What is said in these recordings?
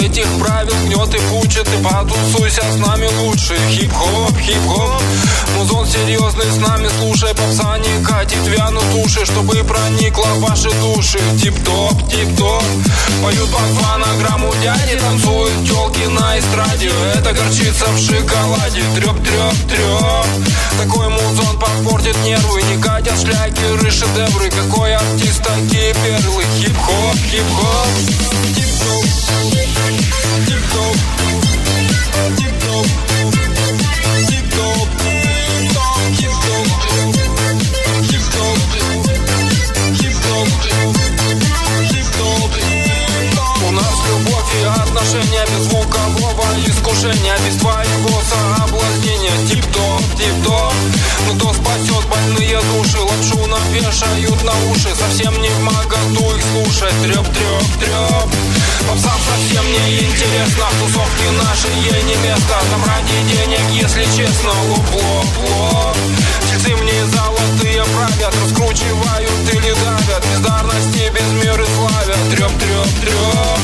этих правил гнет и пучит. И потусуйся с нами лучше. Хип-хоп, хип-хоп, музон серьезный с нами. Слушай, попса не катит, вянут уши, чтобы проникла в ваши души. Тип-топ, тип-топ, поют по 2 на грамму дяди, танцуют тёлки на эстраде. Это горчица в шоколаде. Трёп-трёп-трёп, такой музон попортит нервы. Не катят шлягеры, шедевры. Какой артист, такие перлы. Хип-хоп, хип-хоп, тип-топ, тип-топ, тип-топ, тип-топ, тип-топ, тип-топ, тип-топ. У нас любовь и отношения без звукового искушения, без твоего соблазнения. Тип-топ, тип-топ, но то спасет больные души. Лапшу нам вешают на уши, совсем не в моготу их слушать. Трёп-трёп-трёп, попсам совсем не интересно. В тусовке нашей ей не место. Там ради денег, если честно, луп-лоп-лоп. Тельцы мне золотые правят, раскручивают или давят. Бездарности без меры славят. Трёп-трёп-трёп.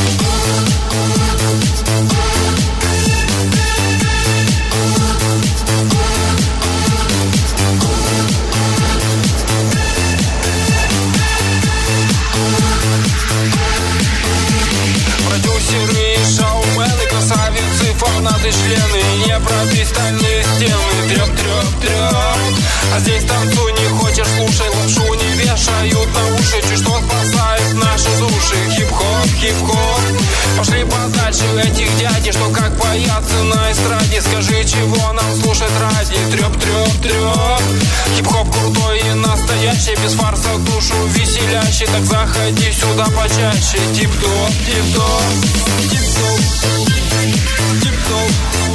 Продюсеры и шоумены, красавицы, фанаты, члены. Не пробить стальные стены. Трёп-трёп-трёп. А здесь танцуй, не хочешь, слушай. Лапшу не вешают на уши. Чуть что спасает наши души. Хип-хоп, хип-хоп, пошли подальше этих дядей, что как боятся на эстраде. Скажи, чего нам слушать ради. Трёп-трёп-трёп, хип-хоп крутой и настоящий, без фарса душу веселящий. Так заходи сюда почаще. Тип-топ, тип-топ, тип-топ, тип-топ.